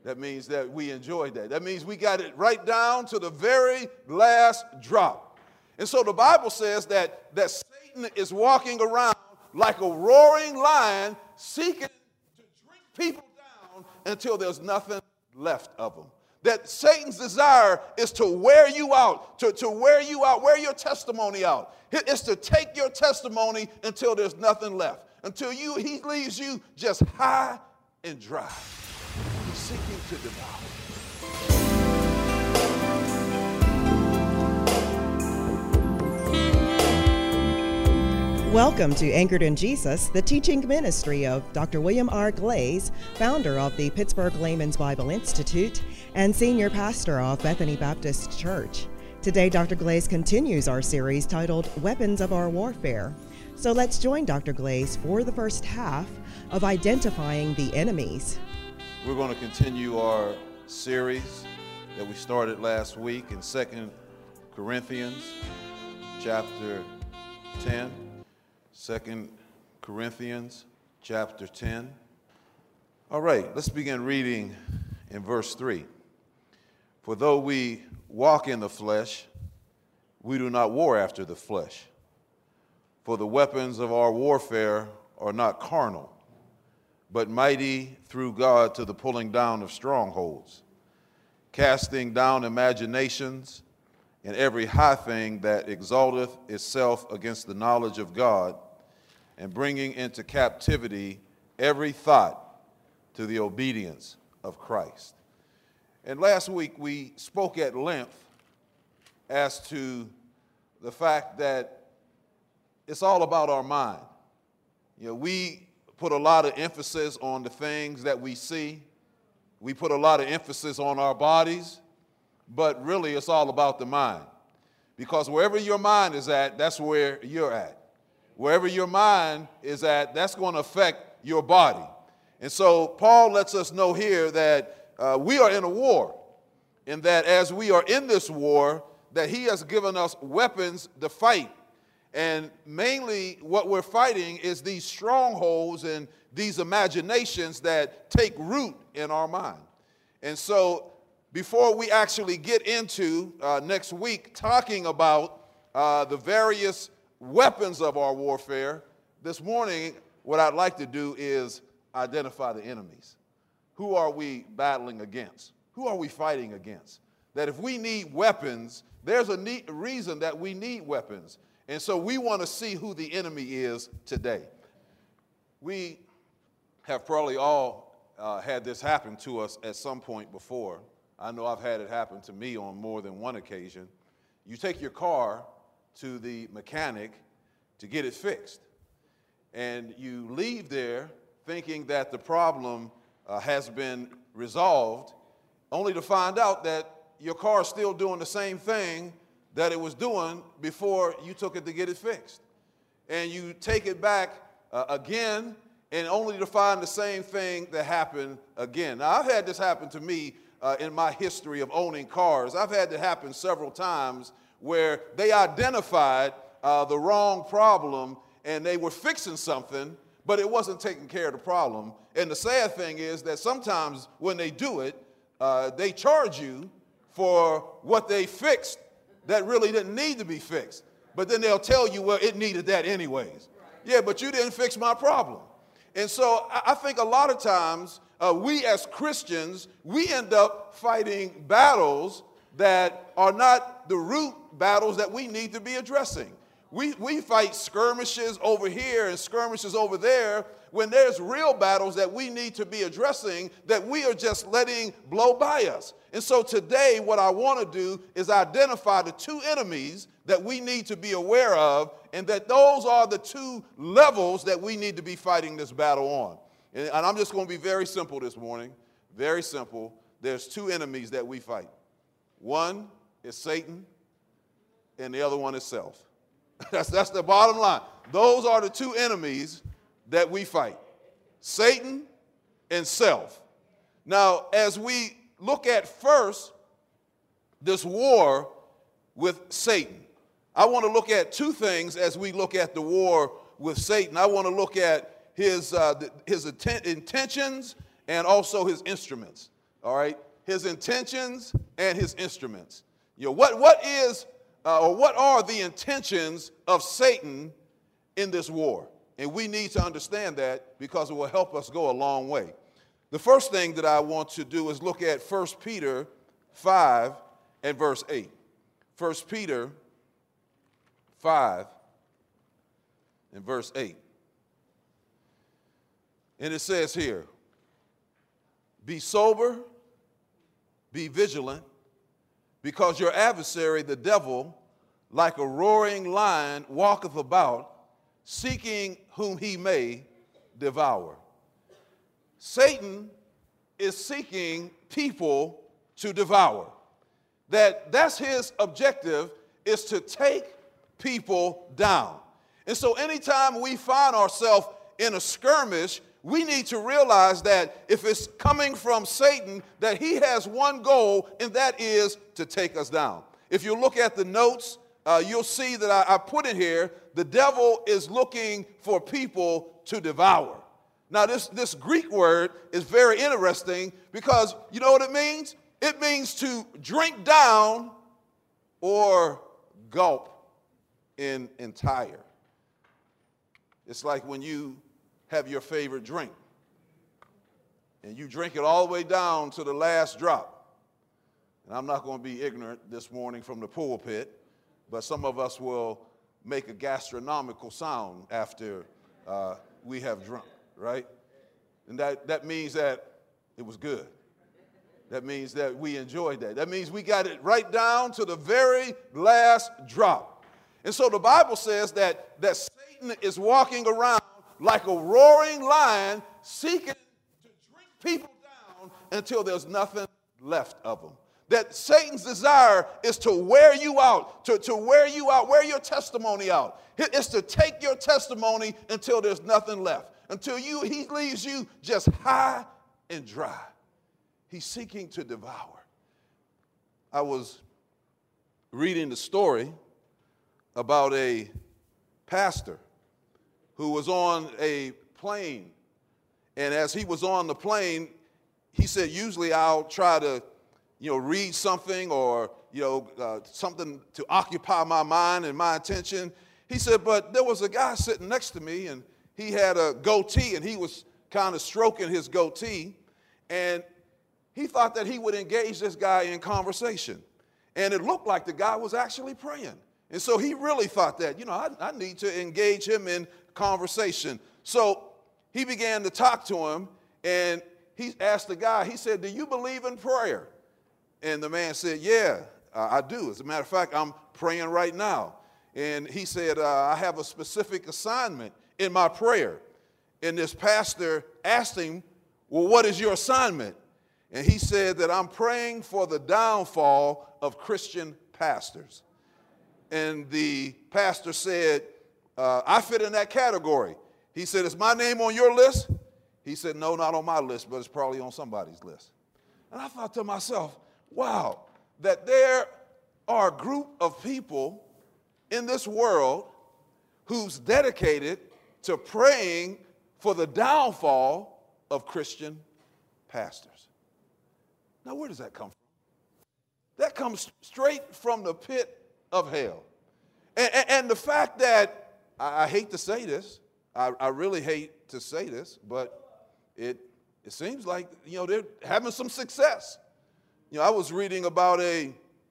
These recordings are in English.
That means that we enjoyed that. That means we got it right down to the very last drop. And so the Bible says that Satan is walking around like a roaring lion seeking to drink people down until there's nothing left of them. That Satan's desire is to wear you out, to wear you out, wear your testimony out. It's to take your testimony until there's nothing left, until he leaves you just high and dry. He's seeking to devour. Welcome to Anchored in Jesus, the teaching ministry of Dr. William R. Glaze, founder of the Pittsburgh Layman's Bible Institute and senior pastor of Bethany Baptist Church. Today, Dr. Glaze continues our series titled Weapons of Our Warfare. So let's join Dr. Glaze for the first half of Identifying the Enemies. We're going to continue our series that we started last week in 2 Corinthians chapter 10. 2 Corinthians chapter 10. All right, let's begin reading in verse 3. For though we walk in the flesh, we do not war after the flesh. For the weapons of our warfare are not carnal, but mighty through God to the pulling down of strongholds, casting down imaginations and every high thing that exalteth itself against the knowledge of God, and bringing into captivity every thought to the obedience of Christ. And last week we spoke at length as to the fact that it's all about our mind. You know, we put a lot of emphasis on the things that we see. We put a lot of emphasis on our bodies, but really it's all about the mind. Because wherever your mind is at, that's where you're at. Wherever your mind is at, that's going to affect your body. And so Paul lets us know here that we are in a war, and that as we are in this war, that he has given us weapons to fight. And mainly what we're fighting is these strongholds and these imaginations that take root in our mind. And so before we actually get into next week talking about the various weapons of our warfare, this morning what I'd like to do is identify the enemies. Who are we battling against? Who are we fighting against? That if we need weapons, there's a reason that we need weapons. And so we want to see who the enemy is today. We have probably all had this happen to us at some point before. I know I've had it happen to me on more than one occasion. You take your car to the mechanic to get it fixed, and you leave there thinking that the problem has been resolved, only to find out that your car is still doing the same thing that it was doing before you took it to get it fixed. And you take it back again, and only to find the same thing that happened again. Now, I've had this happen to me in my history of owning cars. I've had it happen several times where they identified the wrong problem and they were fixing something, but it wasn't taking care of the problem. And the sad thing is that sometimes when they do it, they charge you for what they fixed that really didn't need to be fixed. But then they'll tell you, well, it needed that anyways. Yeah, but you didn't fix my problem. And so I think a lot of times we as Christians, we end up fighting battles that are not the root battles that we need to be addressing. We fight skirmishes over here and skirmishes over there when there's real battles that we need to be addressing that we are just letting blow by us. And so today what I want to do is identify the two enemies that we need to be aware of, and that those are the two levels that we need to be fighting this battle on. And I'm just going to be very simple this morning, very simple. There's two enemies that we fight. One is Satan, and the other one is self. That's the bottom line. Those are the two enemies that we fight, Satan and self. Now, as we look at first this war with Satan, I want to look at two things as we look at the war with Satan. I want to look at his intentions and also his instruments. all right, his intentions and his instruments. What are the intentions of Satan in this war? And we need to understand that because it will help us go a long way. The first thing that I want to do is look at 1 Peter 5 and verse 8. 1 Peter 5 and verse 8. And it says here, be sober, be vigilant, because your adversary, the devil, like a roaring lion, walketh about, seeking whom he may devour. Satan is seeking people to devour. That's his objective, is to take people down. And so anytime we find ourselves in a skirmish, we need to realize that if it's coming from Satan, that he has one goal, and that is to take us down. If you look at the notes, you'll see that I put in here, the devil is looking for people to devour. Now, this Greek word is very interesting because you know what it means? It means to drink down or gulp in entire. It's like when you have your favorite drink and you drink it all the way down to the last drop. And I'm not going to be ignorant this morning from the pulpit, but some of us will make a gastronomical sound after we have drunk, right? And that means that it was good. That means that we enjoyed that. That means we got it right down to the very last drop. And so the Bible says that Satan is walking around like a roaring lion, seeking to drink people down until there's nothing left of them. That Satan's desire is to wear you out, to wear you out, wear your testimony out. It's to take your testimony until there's nothing left, until he leaves you just high and dry. He's seeking to devour. I was reading the story about a pastor who was on a plane, and as he was on the plane, he said, usually I'll try to read something or, something to occupy my mind and my attention. He said, but there was a guy sitting next to me, and he had a goatee, and he was kind of stroking his goatee, and he thought that he would engage this guy in conversation. And it looked like the guy was actually praying. And so he really thought that, I need to engage him in conversation. So he began to talk to him, and he asked the guy, he said, do you believe in prayer? And the man said, yeah, I do. As a matter of fact, I'm praying right now. And he said, I have a specific assignment in my prayer. And this pastor asked him, well, what is your assignment? And he said that I'm praying for the downfall of Christian pastors. And the pastor said, I fit in that category. He said, is my name on your list? He said, no, not on my list, but it's probably on somebody's list. And I thought to myself, wow, that there are a group of people in this world who's dedicated to praying for the downfall of Christian pastors. Now, where does that come from? That comes straight from the pit of hell. And the fact that, I hate to say this, I really hate to say this, but it seems like, they're having some success. I was reading about a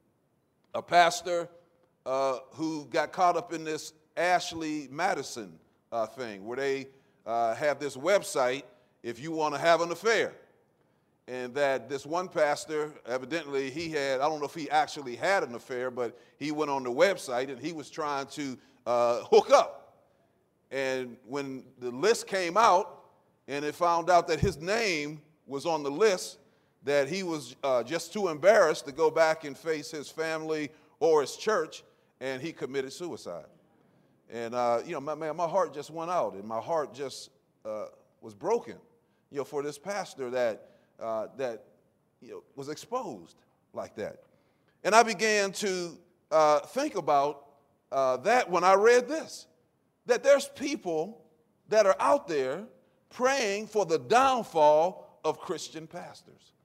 pastor who got caught up in this Ashley Madison thing, where they have this website, if you want to have an affair. And that this one pastor, evidently I don't know if he actually had an affair, but he went on the website and he was trying to hook up. And when the list came out and it found out that his name was on the list, that he was just too embarrassed to go back and face his family or his church, and he committed suicide. And, my heart just went out, and my heart just was broken, for this pastor that was exposed like that. And I began to think about that when I read this, that there's people that are out there praying for the downfall of Christian pastors.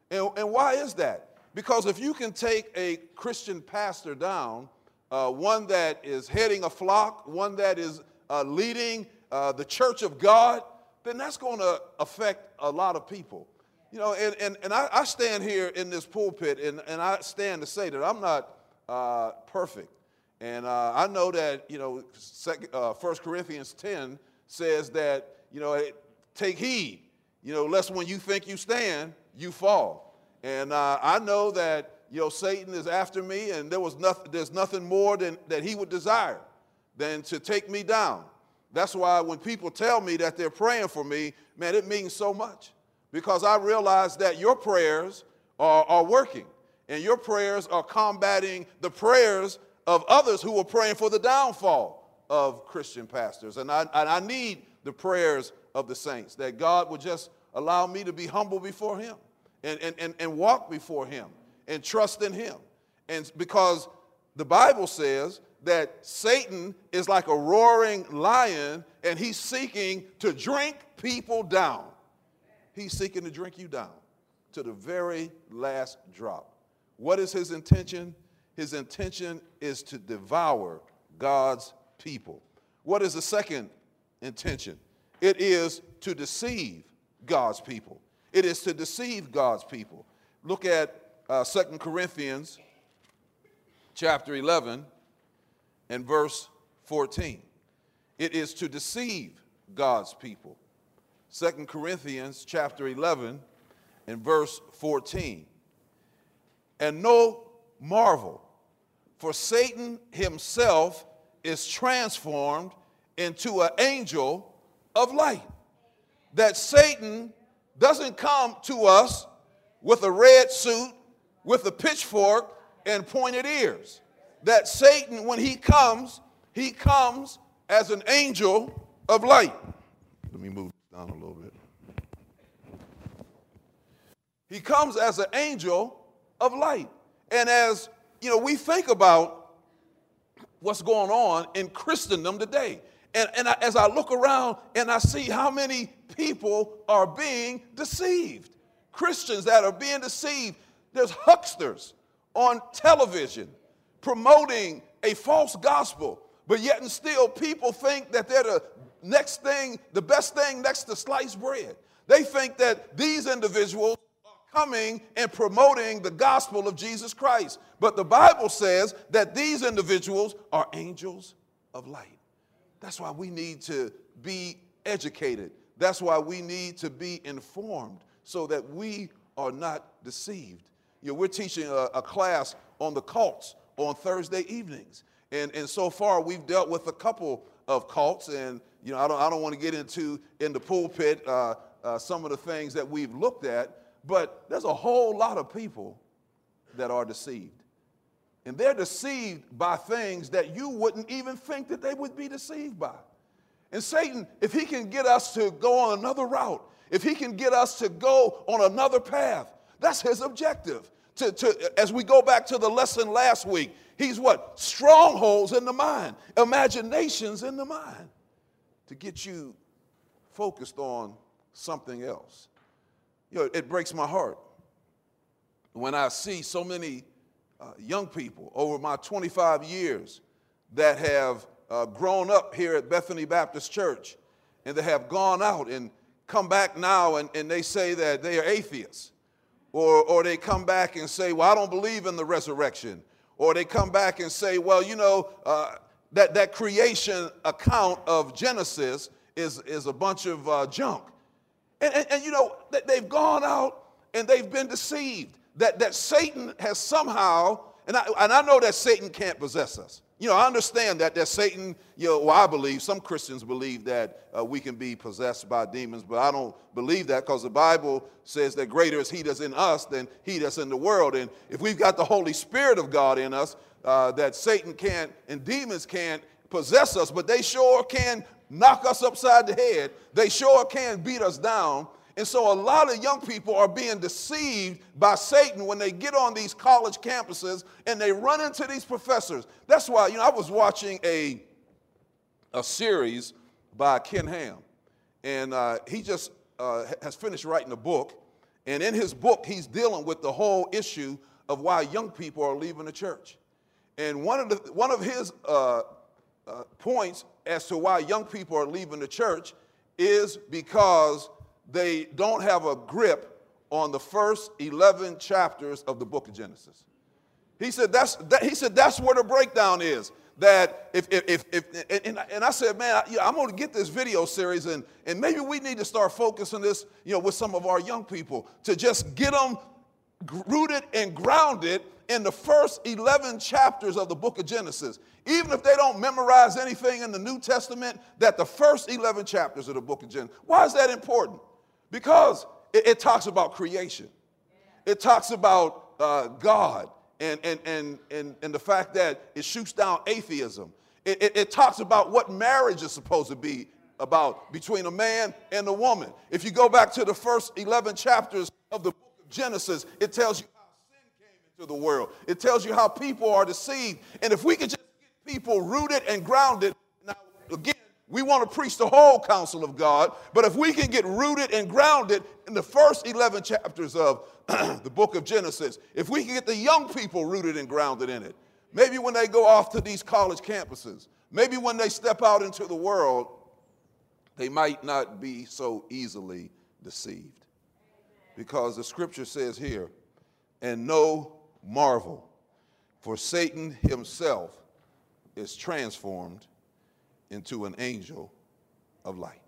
And why is that? Because if you can take a Christian pastor down, one that is heading a flock, one that is leading the church of God, then that's going to affect a lot of people. You know, and I stand here in this pulpit, and I stand to say that I'm not perfect. And I know that, you know, 1 Corinthians 10 says that, you know, take heed, you know, lest when you think you stand, you fall. And I know that, you know, Satan is after me, and there's nothing more that he would desire than to take me down. That's why when people tell me that they're praying for me, man, it means so much. Because I realize that your prayers are working, and your prayers are combating the prayers of others who are praying for the downfall of Christian pastors. And I need the prayers of the saints, that God would just allow me to be humble before him and walk before him and trust in him. And because the Bible says that Satan is like a roaring lion, and he's seeking to drink people down. He's seeking to drink you down to the very last drop. What is his intention? His intention is to devour God's people. What is the second intention? It is to deceive God's people. It is to deceive God's people. Look at 2 Corinthians chapter 11 and verse 14. It is to deceive God's people. 2 Corinthians chapter 11 and verse 14. And no marvel, for Satan himself is transformed into an angel of light. That Satan doesn't come to us with a red suit, with a pitchfork, and pointed ears. That Satan, when he comes as an angel of light. Let me move down a little bit. He comes as an angel of light. And as, you know, we think about what's going on in Christendom today, as I look around and I see how many people are being deceived, Christians that are being deceived. There's hucksters on television promoting a false gospel, but yet and still people think that they're the next thing, the best thing next to sliced bread. They think that these individuals are coming and promoting the gospel of Jesus Christ. But the Bible says that these individuals are angels of light. That's why we need to be educated. That's why we need to be informed so that we are not deceived. You know, we're teaching a class on the cults on Thursday evenings. And so far we've dealt with a couple of cults, and you know, I don't want to get into in the pulpit some of the things that we've looked at, but there's a whole lot of people that are deceived. And they're deceived by things that you wouldn't even think that they would be deceived by. And Satan, if he can get us to go on another route, if he can get us to go on another path, that's his objective. As we go back to the lesson last week, he's what? Strongholds in the mind, imaginations in the mind, to get you focused on something else. You know, it breaks my heart when I see so many young people over my 25 years that have grown up here at Bethany Baptist Church, and they have gone out and come back now and they say that they are atheists. Or they come back and say, well, I don't believe in the resurrection. Or they come back and say, well, you know, that creation account of Genesis is a bunch of junk. And you know, they've gone out and they've been deceived. That Satan has somehow, and I know that Satan can't possess us. You know, I understand that Satan, you know, well, I believe, some Christians believe that we can be possessed by demons, but I don't believe that, because the Bible says that greater is he that's in us than he that's in the world. And if we've got the Holy Spirit of God in us, that Satan can't and demons can't possess us, but they sure can knock us upside the head. They sure can beat us down. And so a lot of young people are being deceived by Satan when they get on these college campuses and they run into these professors. That's why, you know, I was watching a series by Ken Ham, and he just has finished writing a book, And in his book, he's dealing with the whole issue of why young people are leaving the church. And one of his points as to why young people are leaving the church is because they don't have a grip on the first 11 chapters of the book of Genesis. He said that's where the breakdown is. That and I said, man, I'm going to get this video series, and maybe we need to start focusing this, with some of our young people to just get them rooted and grounded in the first 11 chapters of the book of Genesis. Even if they don't memorize anything in the New Testament, that the first 11 chapters of the book of Genesis. Why is that important? Because it talks about creation. It talks about God. And the fact that it shoots down atheism. It talks about what marriage is supposed to be about between a man and a woman. If you go back to the first 11 chapters of the book of Genesis, it tells you how sin came into the world. It tells you how people are deceived. And if we could just get people rooted and grounded, now again, we want to preach the whole counsel of God, but if we can get rooted and grounded in the first 11 chapters of the book of Genesis, if we can get the young people rooted and grounded in it, maybe when they go off to these college campuses, maybe when they step out into the world, they might not be so easily deceived. Because the scripture says here, and no marvel, for Satan himself is transformed into an angel of light.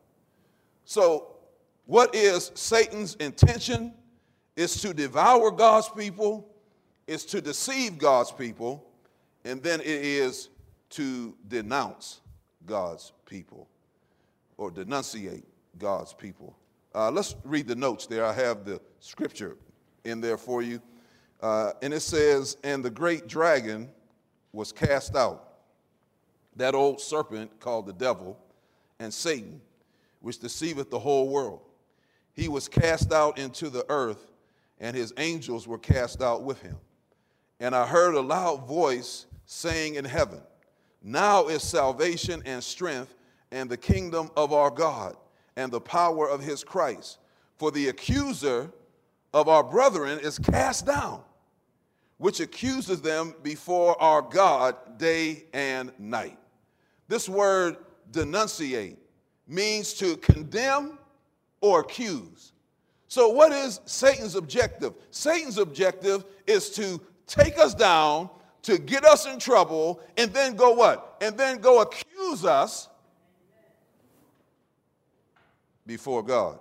So what is Satan's intention? Is to devour God's people, is to deceive God's people, and then it is to denounce God's people or denunciate God's people. Let's read the notes there. I have the scripture in there for you. And it says, and the great dragon was cast out, that old serpent called the devil, and Satan, which deceiveth the whole world. He was cast out into the earth, and his angels were cast out with him. And I heard a loud voice saying in heaven, now is salvation and strength and the kingdom of our God and the power of his Christ. For the accuser of our brethren is cast down, which accuses them before our God day and night. This word denunciate means to condemn or accuse. So what is Satan's objective? Satan's objective is to take us down, to get us in trouble, and then go what? And then go accuse us before God.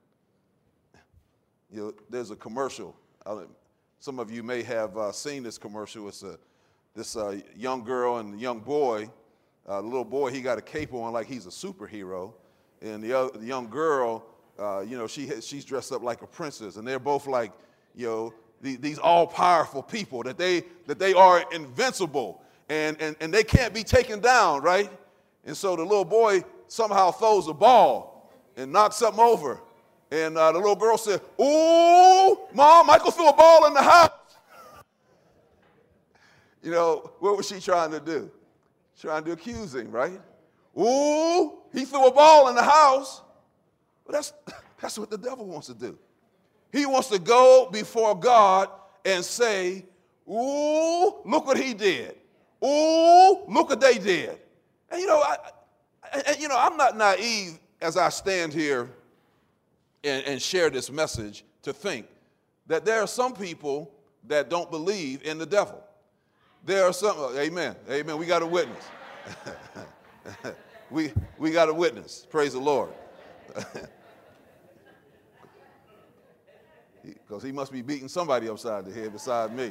There's a commercial. Some of you may have seen this commercial. It's this young girl and young boy. The little boy, he got a cape on like he's a superhero. And the young girl, she's dressed up like a princess, and they're both like, these all-powerful people that they are invincible, and they can't be taken down, right? And so the little boy somehow throws a ball and knocks something over, and the little girl said, "Ooh, Mom, Michael threw a ball in the house." What was she trying to do? Trying to accuse him, right? Ooh, he threw a ball in the house. Well, that's what the devil wants to do. He wants to go before God and say, ooh, look what he did. Ooh, look what they did. And I'm not naive as I stand here and share this message to think that there are some people that don't believe in the devil. There are some, amen, we got a witness. we got a witness, praise the Lord. Because he must be beating somebody upside the head beside me.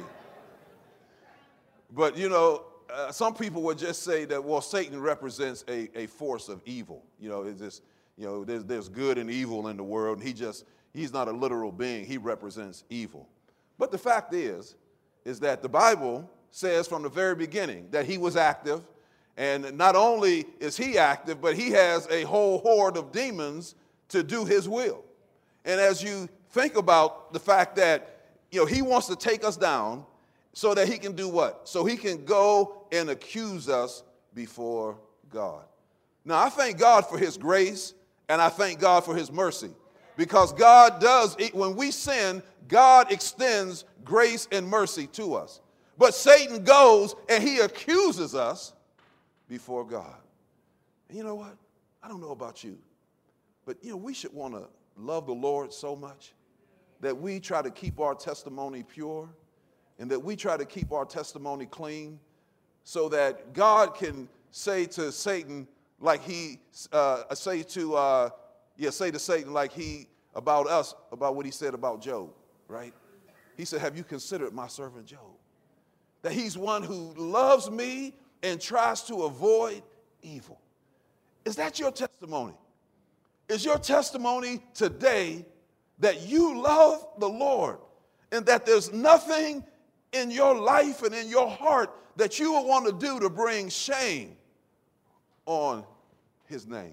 But, some people would just say that, well, Satan represents a force of evil. It's just, there's good and evil in the world, and he's not a literal being. He represents evil. But the fact is that the Bible says from the very beginning that he was active, and not only is he active, but he has a whole horde of demons to do his will. And as you think about the fact that, he wants to take us down so that he can do what? So he can go and accuse us before God. Now, I thank God for his grace, and I thank God for his mercy. Because God does, when we sin, God extends grace and mercy to us. But Satan goes and he accuses us before God. And you know what? I don't know about you, but we should want to love the Lord so much that we try to keep our testimony pure and that we try to keep our testimony clean so that God can say to Satan like he say to Satan like he about us, about what he said about Job, right? He said, have you considered my servant Job? That he's one who loves me and tries to avoid evil. Is that your testimony? Is your testimony today that you love the Lord and that there's nothing in your life and in your heart that you would want to do to bring shame on his name?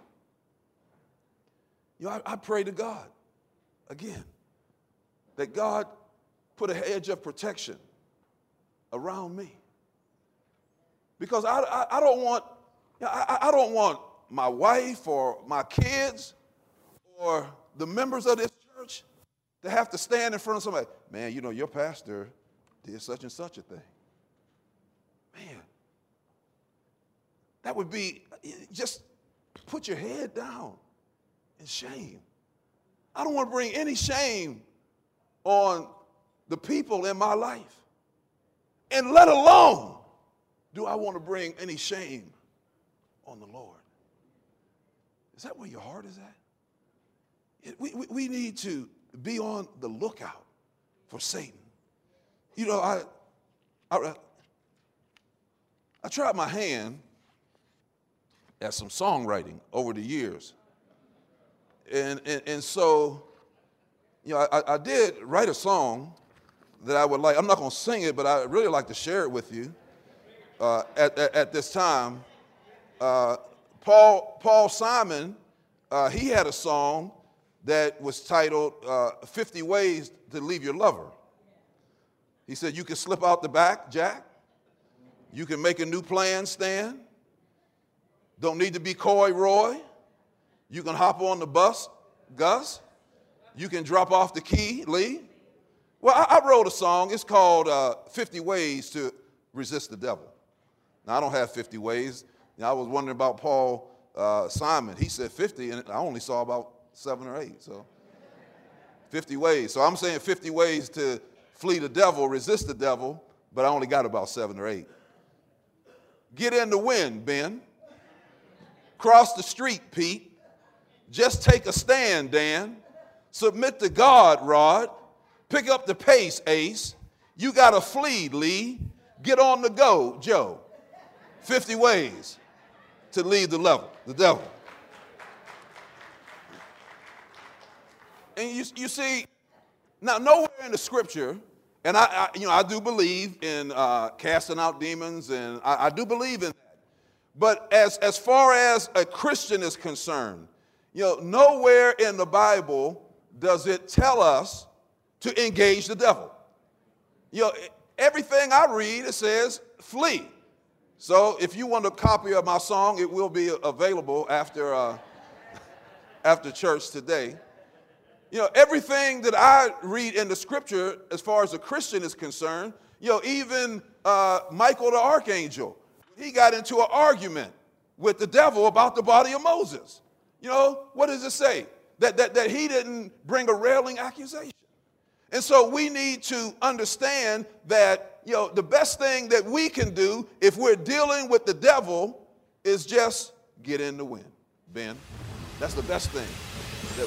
I pray to God, again, that God put a hedge of protection around me. Because I don't want my wife or my kids or the members of this church to have to stand in front of somebody. Man, your pastor did such and such a thing. Man, that would be, just put your head down in shame. I don't want to bring any shame on the people in my life. And let alone do I want to bring any shame on the Lord. Is that where your heart is at? We need to be on the lookout for Satan. I tried my hand at some songwriting over the years. And so, I did write a song that I would like. I'm not going to sing it, but I really like to share it with you at this time. Paul Simon, he had a song that was titled 50 Ways to Leave Your Lover. He said, you can slip out the back, Jack. You can make a new plan, Stan. Don't need to be coy, Roy. You can hop on the bus, Gus. You can drop off the key, Lee. Well, I wrote a song. It's called 50 Ways to Resist the Devil. Now, I don't have 50 ways. I was wondering about Paul Simon. He said 50, and I only saw about 7 or 8. So 50 ways. So I'm saying 50 ways to flee the devil, resist the devil, but I only got about 7 or 8. Get in the wind, Ben. Cross the street, Pete. Just take a stand, Dan. Submit to God, Rod. Pick up the pace, Ace. You got to flee, Lee. Get on the go, Joe. 50 ways to leave the devil. And you see, now nowhere in the scripture, and I do believe in casting out demons, and I do believe in that. But as far as a Christian is concerned, nowhere in the Bible does it tell us to engage the devil. Everything I read, it says flee. So if you want a copy of my song, it will be available after church today. Everything that I read in the scripture, as far as a Christian is concerned, even Michael the archangel, he got into an argument with the devil about the body of Moses. What does it say? That he didn't bring a railing accusation. And so we need to understand that, the best thing that we can do if we're dealing with the devil is just get in the wind, Ben. That's the best thing that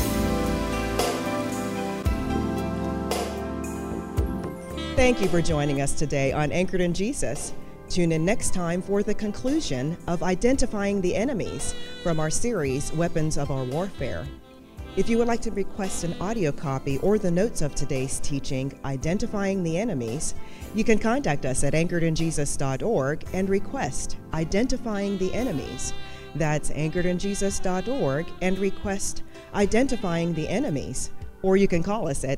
we can do. Thank you for joining us today on Anchored in Jesus. Tune in next time for the conclusion of Identifying the Enemies from our series, Weapons of Our Warfare. If you would like to request an audio copy or the notes of today's teaching, Identifying the Enemies, you can contact us at anchoredinjesus.org and request Identifying the Enemies. That's anchoredinjesus.org and request Identifying the Enemies. Or you can call us at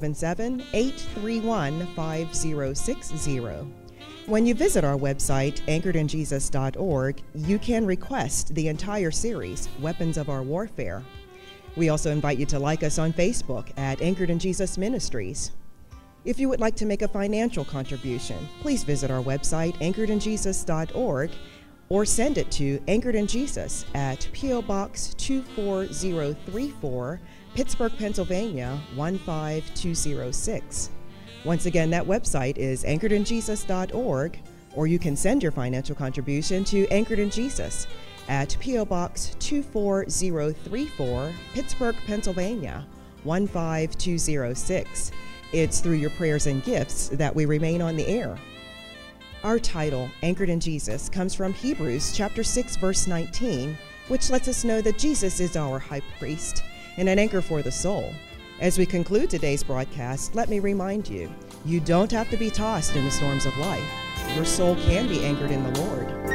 877-831-5060. When you visit our website, anchoredinjesus.org, you can request the entire series, Weapons of Our Warfare. We also invite you to like us on Facebook at Anchored in Jesus Ministries. If you would like to make a financial contribution, please visit our website, anchoredinjesus.org, or send it to Anchored in Jesus at P.O. Box 24034, Pittsburgh, Pennsylvania 15206. Once again, that website is anchoredinjesus.org, or you can send your financial contribution to Anchored in Jesus at P.O. Box 24034, Pittsburgh, Pennsylvania 15206. It's through your prayers and gifts that we remain on the air. Our title, Anchored in Jesus, comes from Hebrews chapter 6, verse 19, which lets us know that Jesus is our high priest and an anchor for the soul. As we conclude today's broadcast, let me remind you, you don't have to be tossed in the storms of life. Your soul can be anchored in the Lord.